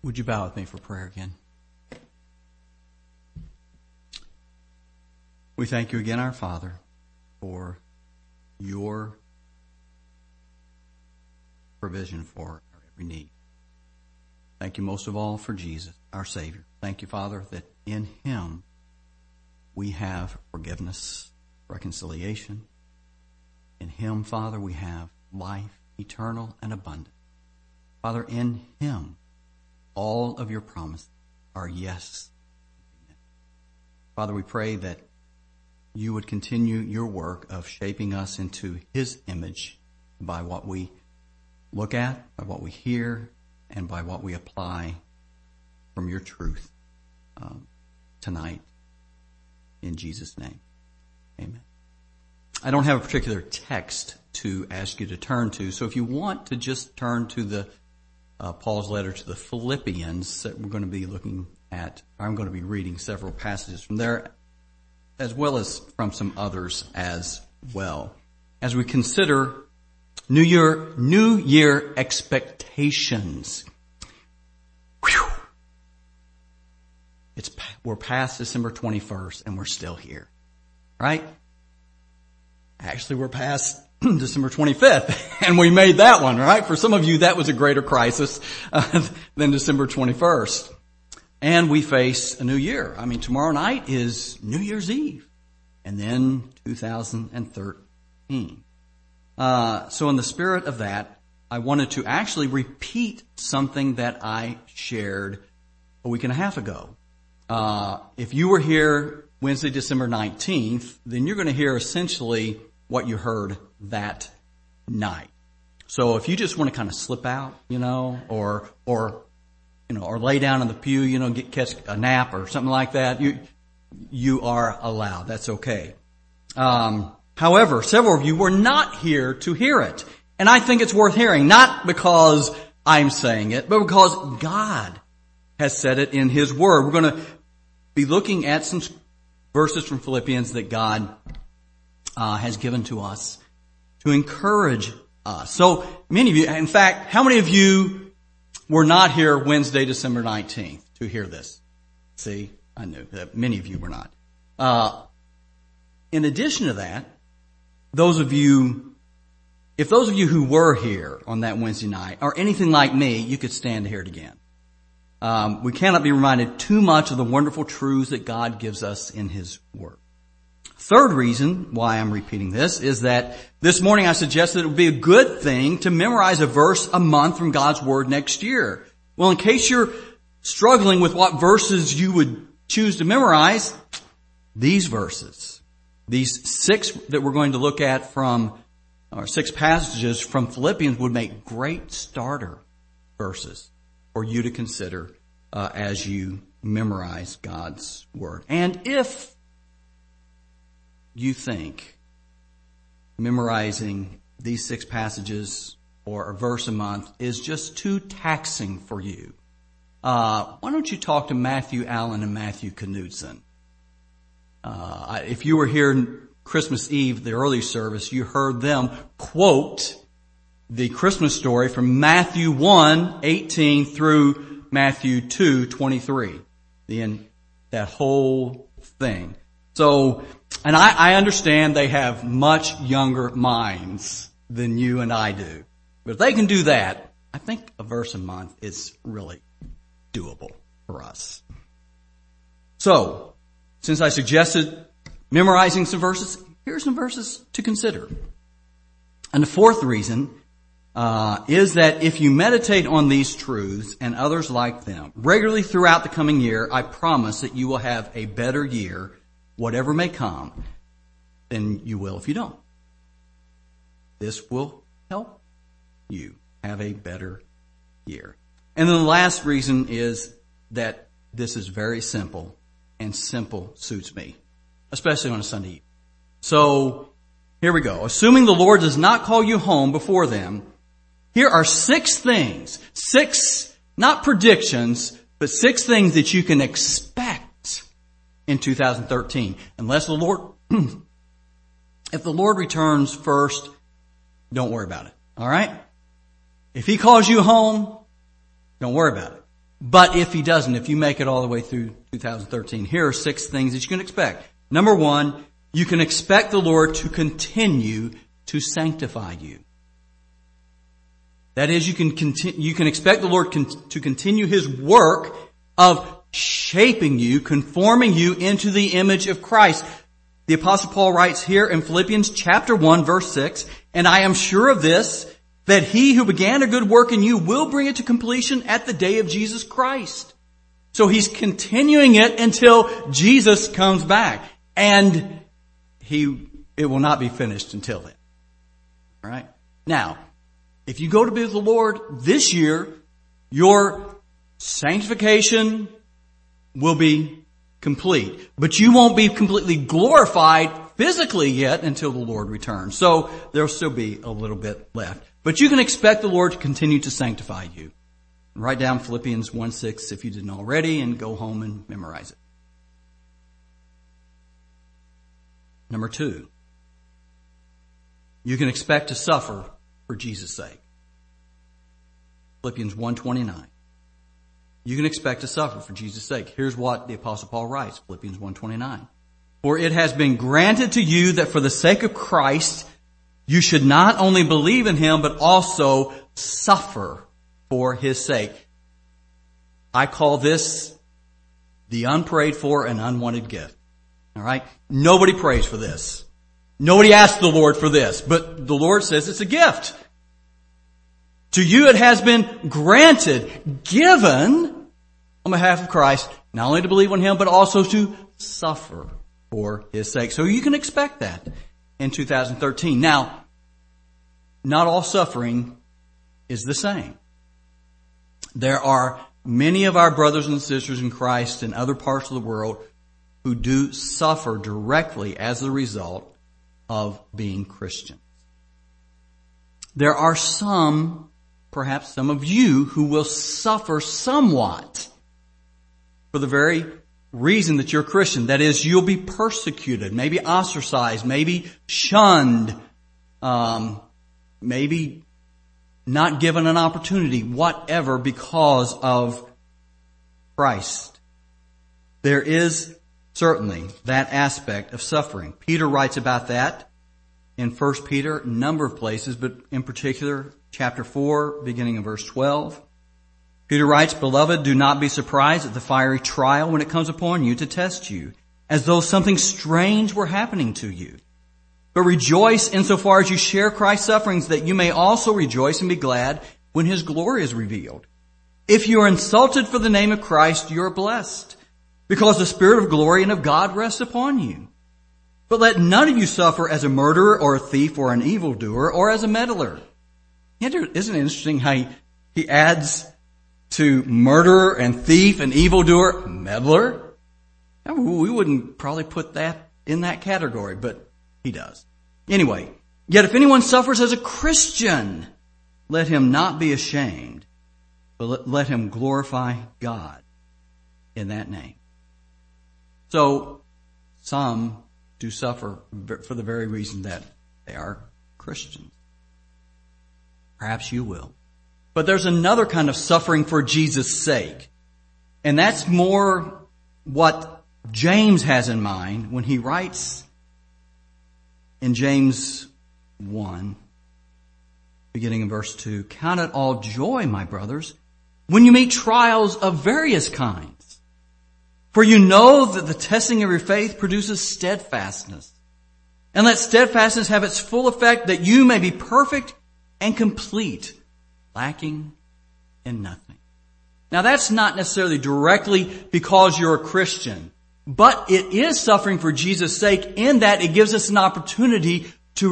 Would you bow with me for prayer again? We thank you again, our Father, for your provision for our every need. Thank you most of all for Jesus, our Savior. Thank you, Father, that in Him we have forgiveness, reconciliation. In Him, Father, we have life, eternal and abundant. Father, in Him, all of your promises are yes. Father, we pray that you would continue your work of shaping us into His image by what we look at, by what we hear, and by what we apply from your truth tonight. In Jesus' name, amen. I don't have a particular text to ask you to turn to, so if you want to just turn to the Paul's letter to the Philippians that we're going to be looking at. I'm going to be reading several passages from there, as well as from some others as well. As we consider New Year expectations. Whew. We're past December 21st and we're still here. Right? Actually, we're past December 25th, and we made that one, right? For some of you, that was a greater crisis than December 21st. And we face a new year. I mean, tomorrow night is New Year's Eve, and then 2013. So in the spirit of that, I wanted to actually repeat something that I shared a week and a half ago. If you were here Wednesday, December 19th, then you're going to hear essentially what you heard that night. So if you just want to kind of slip out, or lay down in the pew, catch a nap or something like that, you are allowed. That's okay. However, several of you were not here to hear it. And I think it's worth hearing, not because I'm saying it, but because God has said it in His Word. We're going to be looking at some verses from Philippians that God has given to us to encourage us. So many of you, in fact, how many of you were not here Wednesday, December 19th to hear this? See, I knew that many of you were not. In addition to that, if those of you who were here on that Wednesday night are anything like me, you could stand to hear it again. We cannot be reminded too much of the wonderful truths that God gives us in His Word. Third reason why I'm repeating this is that this morning I suggested it would be a good thing to memorize a verse a month from God's Word next year. Well, in case you're struggling with what verses you would choose to memorize, these verses, these 6 that we're going to look at or 6 passages from Philippians would make great starter verses for you to consider as you memorize God's Word. And if you think memorizing these 6 passages or a verse a month is just too taxing for you, why don't you talk to Matthew Allen and Matthew Knudsen? If you were here Christmas Eve, the early service, you heard them quote the Christmas story from Matthew 1:18 through Matthew 2:23. That whole thing. So, and I understand they have much younger minds than you and I do. But if they can do that, I think a verse a month is really doable for us. So, since I suggested memorizing some verses, here's some verses to consider. And the fourth reason is that if you meditate on these truths and others like them regularly throughout the coming year, I promise that you will have a better year, whatever may come, than you will if you don't. This will help you have a better year. And then the last reason is that this is very simple, and simple suits me, especially on a Sunday evening. So, here we go. Assuming the Lord does not call you home before then, here are 6 things, 6, not predictions, but 6 things that you can expect in 2013. Unless the Lord, if the Lord returns first, don't worry about it. All right? If He calls you home, don't worry about it. But if he doesn't, if you make it all the way through 2013, here are 6 things that you can expect. Number 1, you can expect the Lord to continue to sanctify you. That is, you can expect the Lord to continue His work of shaping you, conforming you into the image of Christ. The Apostle Paul writes here in Philippians chapter 1 verse 6, "And I am sure of this, that He who began a good work in you will bring it to completion at the day of Jesus Christ." So He's continuing it until Jesus comes back. And it will not be finished until then. All right? Now, if you go to be with the Lord this year, your sanctification will be complete. But you won't be completely glorified physically yet until the Lord returns. So there'll still be a little bit left. But you can expect the Lord to continue to sanctify you. Write down Philippians 1:6 if you didn't already, and go home and memorize it. Number 2, you can expect to suffer for Jesus' sake. Philippians 1:29. You can expect to suffer for Jesus' sake. Here's what the Apostle Paul writes, Philippians 1:29. "For it has been granted to you that for the sake of Christ, you should not only believe in Him, but also suffer for His sake." I call this the unprayed for and unwanted gift. All right? Nobody prays for this. Nobody asks the Lord for this, but the Lord says it's a gift. To you it has been granted, given on behalf of Christ, not only to believe on Him, but also to suffer for His sake. So you can expect that in 2013. Now, not all suffering is the same. There are many of our brothers and sisters in Christ in other parts of the world who do suffer directly as a result of being Christians. There are some, perhaps some of you, who will suffer somewhat for the very reason that you're a Christian. That is, you'll be persecuted, maybe ostracized, maybe shunned, maybe not given an opportunity, whatever, because of Christ. There is certainly that aspect of suffering. Peter writes about that in 1 Peter, a number of places, but in particular, chapter 4, beginning in verse 12. Peter writes, "Beloved, do not be surprised at the fiery trial when it comes upon you to test you, as though something strange were happening to you. But rejoice insofar as you share Christ's sufferings, that you may also rejoice and be glad when His glory is revealed. If you are insulted for the name of Christ, you are blessed, because the Spirit of glory and of God rests upon you. But let none of you suffer as a murderer or a thief or an evildoer or as a meddler." Isn't it interesting how he adds to murderer and thief and evildoer, meddler? We wouldn't probably put that in that category, but he does. Anyway, "Yet if anyone suffers as a Christian, let him not be ashamed, but let him glorify God in that name." So, some do suffer for the very reason that they are Christians. Perhaps you will. But there's another kind of suffering for Jesus' sake. And that's more what James has in mind when he writes in James 1, beginning in verse 2, "Count it all joy, my brothers, when you meet trials of various kinds. For you know that the testing of your faith produces steadfastness. And let steadfastness have its full effect, that you may be perfect and complete, lacking in nothing." Now that's not necessarily directly because you're a Christian, but it is suffering for Jesus' sake in that it gives us an opportunity to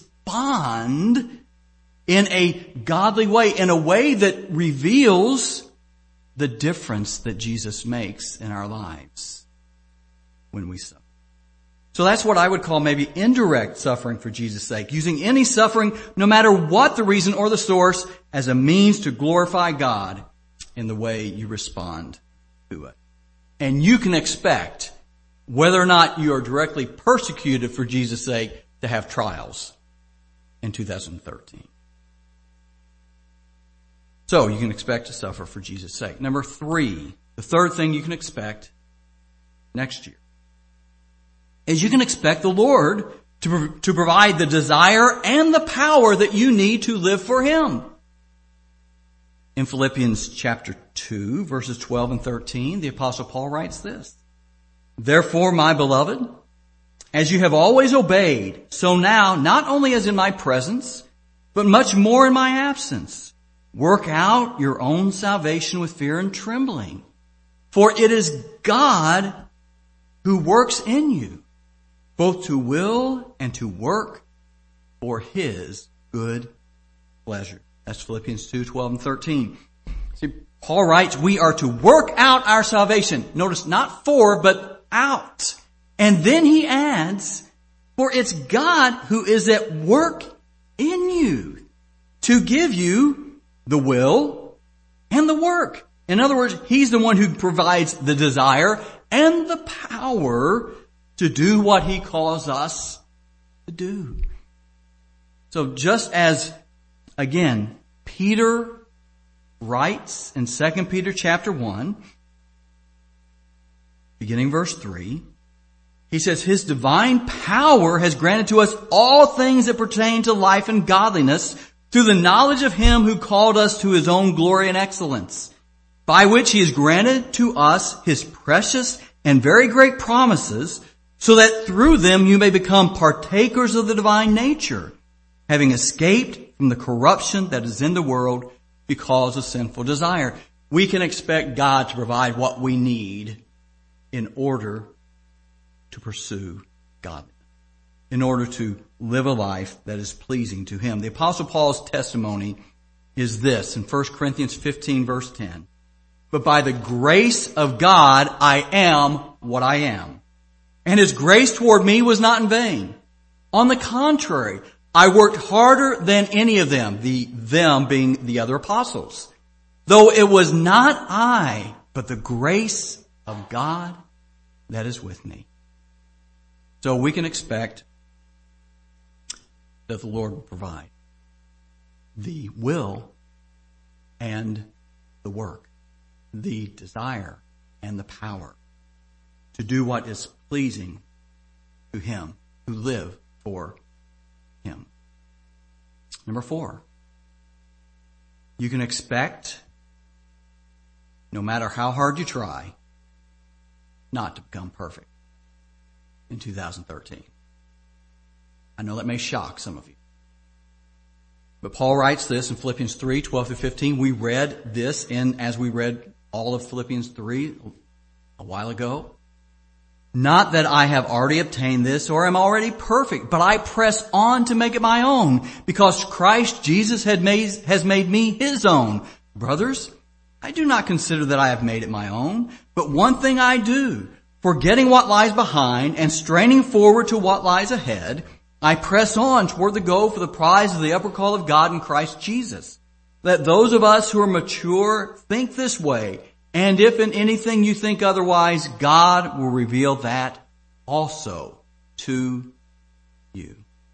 respond in a godly way, in a way that reveals the difference that Jesus makes in our lives when we suffer. So that's what I would call maybe indirect suffering for Jesus' sake, using any suffering, no matter what the reason or the source, as a means to glorify God in the way you respond to it. And you can expect, whether or not you are directly persecuted for Jesus' sake, to have trials in 2013. So you can expect to suffer for Jesus' sake. Number 3, the third thing you can expect next year is you can expect the Lord to provide the desire and the power that you need to live for Him. In Philippians chapter 2, verses 12 and 13, the Apostle Paul writes this: "Therefore, my beloved, as you have always obeyed, so now, not only as in my presence, but much more in my absence, work out your own salvation with fear and trembling. For it is God who works in you, both to will and to work for His good pleasure." That's Philippians 2, 12 and 13. See, Paul writes we are to work out our salvation. Notice, not for, but out. And then he adds, for it's God who is at work in you to give you the will and the work. In other words, He's the one who provides the desire and the power to do what He calls us to do. So just as, again, Peter writes in 2 Peter chapter 1, beginning verse 3, he says, His divine power has granted to us all things that pertain to life and godliness through the knowledge of Him who called us to His own glory and excellence, by which He has granted to us His precious and very great promises, so that through them you may become partakers of the divine nature, having escaped from the corruption that is in the world because of sinful desire. We can expect God to provide what we need in order to pursue godliness, in order to live a life that is pleasing to Him. The Apostle Paul's testimony is this in 1 Corinthians 15 verse 10. "But by the grace of God I am what I am. And His grace toward me was not in vain. On the contrary, I worked harder than any of them," them being the other apostles, "though it was not I, but the grace of God that is with me." So we can expect that the Lord will provide the will and the work, the desire and the power to do what is pleasing to Him, to live for Him. Number 4, you can expect, no matter how hard you try, not to become perfect in 2013. I know that may shock some of you. But Paul writes this in Philippians 3, 12 through 15. We read this as we read all of Philippians 3 a while ago. "Not that I have already obtained this or am already perfect, but I press on to make it my own, because Christ Jesus has made me His own. Brothers, I do not consider that I have made it my own, but one thing I do, forgetting what lies behind and straining forward to what lies ahead, I press on toward the goal for the prize of the upper call of God in Christ Jesus. Let those of us who are mature think this way, and if in anything you think otherwise, God will reveal that also to you."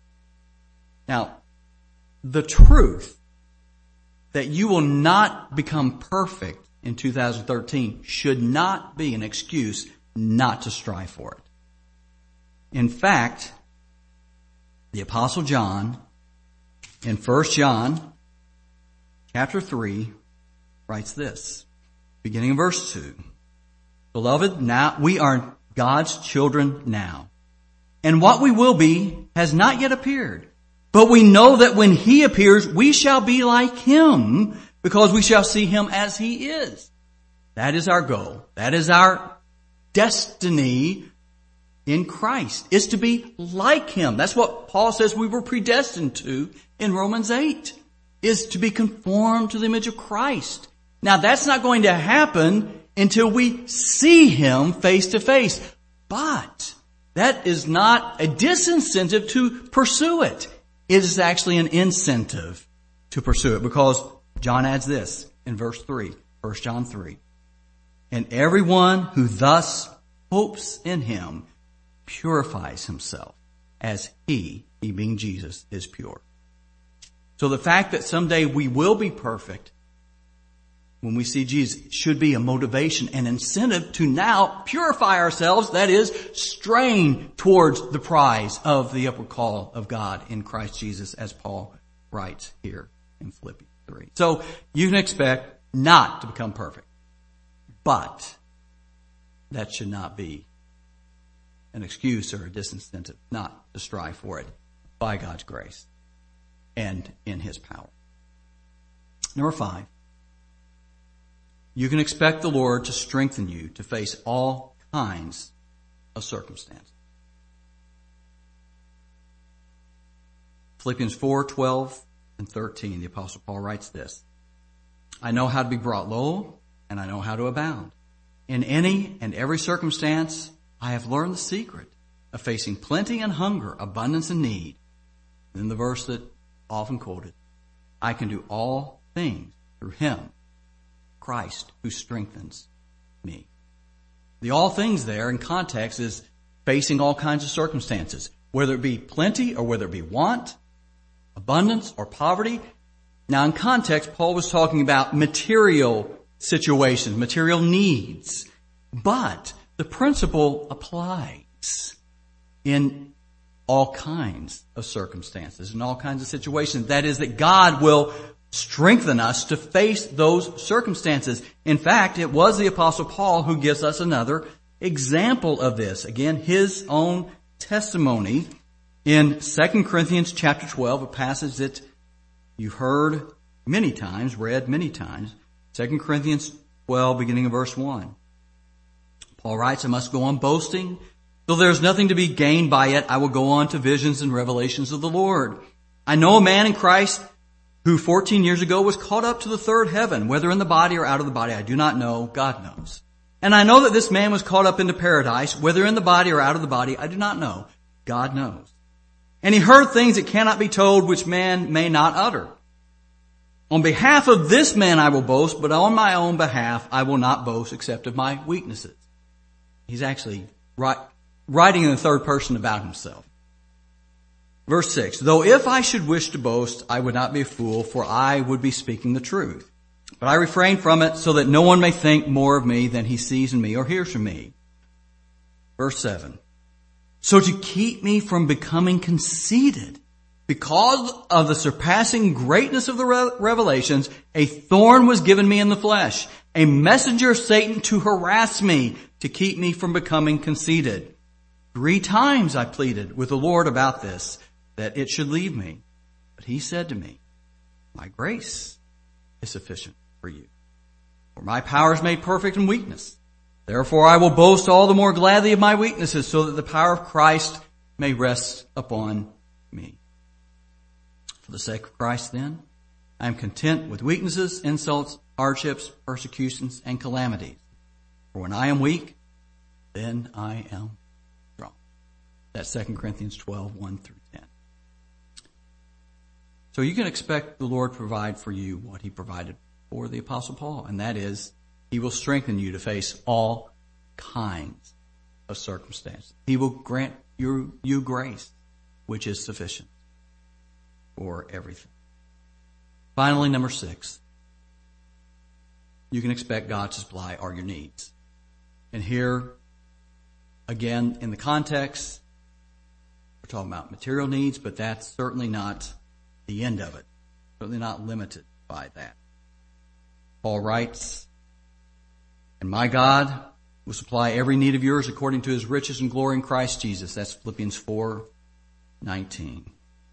Now, the truth that you will not become perfect in 2013 should not be an excuse not to strive for it. In fact, the Apostle John in 1 John chapter 3 writes this, beginning in verse 2. "Beloved, now we are God's children now, and what we will be has not yet appeared. But we know that when He appears, we shall be like Him, because we shall see Him as He is." That is our goal. That is our destiny in Christ, is to be like Him. That's what Paul says we were predestined to in Romans 8, is to be conformed to the image of Christ. Now, that's not going to happen until we see Him face to face. But that is not a disincentive to pursue it. It is actually an incentive to pursue it, because John adds this in verse 3, 1 John 3. "And everyone who thus hopes in Him purifies himself as He being Jesus, is pure." So the fact that someday we will be perfect when we see Jesus, it should be a motivation and incentive to now purify ourselves, that is, strain towards the prize of the upward call of God in Christ Jesus, as Paul writes here in Philippians 3. So you can expect not to become perfect, but that should not be an excuse or a disincentive not to strive for it by God's grace and in His power. Number 5, you can expect the Lord to strengthen you to face all kinds of circumstances. Philippians 4:12 and 13, the Apostle Paul writes this: I know how to be brought low, and I know how to abound. In any and every circumstance, I have learned the secret of facing plenty and hunger, abundance and need. And then the verse that often quoted, I can do all things through Him, Christ, who strengthens me. The all things there in context is facing all kinds of circumstances, whether it be plenty or whether it be want, abundance or poverty. Now in context, Paul was talking about material situations, material needs. But the principle applies in all kinds of circumstances, in all kinds of situations. That is, that God will strengthen us to face those circumstances. In fact, it was the Apostle Paul who gives us another example of this. Again, his own testimony in 2 Corinthians chapter 12, a passage that you've heard many times, read many times. 2 Corinthians 12, beginning of verse 1. Paul writes, I must go on boasting. Though there is nothing to be gained by it, I will go on to visions and revelations of the Lord. I know a man in Christ who 14 years ago was caught up to the third heaven, whether in the body or out of the body, I do not know, God knows. And I know that this man was caught up into paradise, whether in the body or out of the body, I do not know, God knows. And he heard things that cannot be told, which man may not utter. On behalf of this man I will boast, but on my own behalf I will not boast except of my weaknesses. He's actually writing in the third person about himself. Verse 6, though if I should wish to boast, I would not be a fool, for I would be speaking the truth. But I refrain from it so that no one may think more of me than he sees in me or hears from me. Verse 7, so to keep me from becoming conceited, because of the surpassing greatness of the revelations, a thorn was given me in the flesh, a messenger of Satan to harass me, to keep me from becoming conceited. 3 times I pleaded with the Lord about this, that it should leave me. But He said to me, my grace is sufficient for you, for my power is made perfect in weakness. Therefore I will boast all the more gladly of my weaknesses, so that the power of Christ may rest upon me. For the sake of Christ, then, I am content with weaknesses, insults, hardships, persecutions, and calamities. For when I am weak, then I am strong. That's 2 Corinthians 12, 1 through 10. So you can expect the Lord to provide for you what He provided for the Apostle Paul, and that is, He will strengthen you to face all kinds of circumstances. He will grant you grace, which is sufficient for everything. Finally, number 6, you can expect God to supply all your needs. And here, again, in the context, we're talking about material needs, but that's certainly not the end of it. Certainly not limited by that. Paul writes, and my God will supply every need of yours according to His riches and glory in Christ Jesus. That's Philippians 4:19.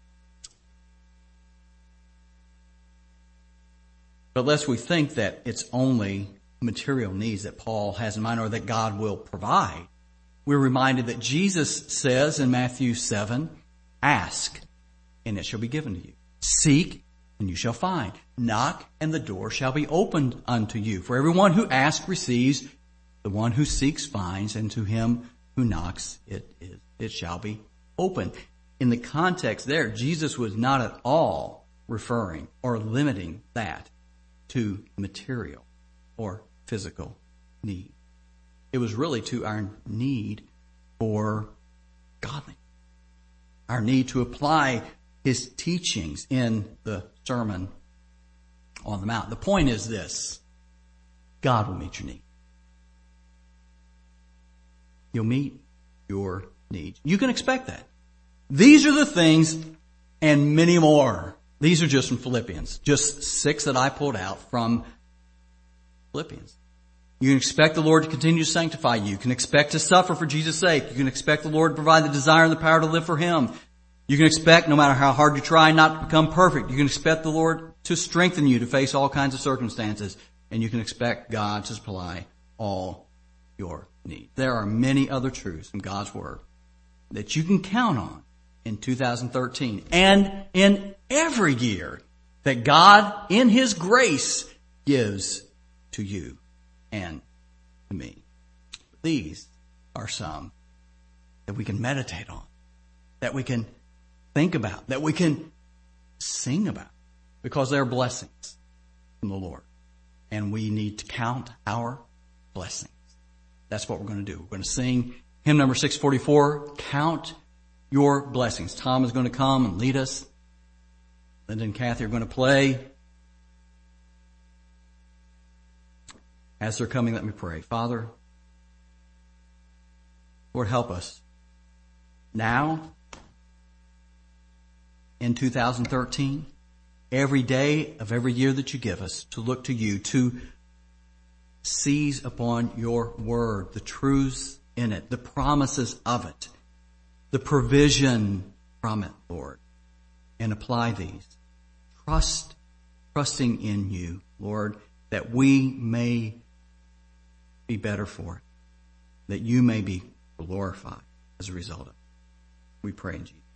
But lest we think that it's only material needs that Paul has in mind or that God will provide, we're reminded that Jesus says in Matthew 7, ask and it shall be given to you. Seek and you shall find. Knock and the door shall be opened unto you. For everyone who asks receives, the one who seeks finds, and to him who knocks it shall be opened. In the context there, Jesus was not at all referring or limiting that to material or physical need. It was really to our need for godliness, our need to apply His teachings in the Sermon on the Mount. The point is this: God will meet your need. He'll meet your needs. You can expect that. These are the things and many more. These are just from Philippians. Just 6 that I pulled out from Philippians. You can expect the Lord to continue to sanctify you. You can expect to suffer for Jesus' sake. You can expect the Lord to provide the desire and the power to live for Him. You can expect, no matter how hard you try, not to become perfect. You can expect the Lord to strengthen you to face all kinds of circumstances. And you can expect God to supply all your needs. There are many other truths from God's Word that you can count on in 2013 and in every year that God, in His grace, gives to you and to me. These are some that we can meditate on, that we can think about, that we can sing about, because they're blessings from the Lord. And we need to count our blessings. That's what we're going to do. We're going to sing hymn number 644, Count Your Blessings. Tom is going to come and lead us. Linda and Kathy are going to play. As they're coming, let me pray. Father, Lord, help us now in 2013, every day of every year that you give us, to look to you, to seize upon your word, the truths in it, the promises of it, the provision from it, Lord, and apply these. Trusting in you, Lord, that we may be better for it, that you may be glorified as a result of it. We pray in Jesus' name.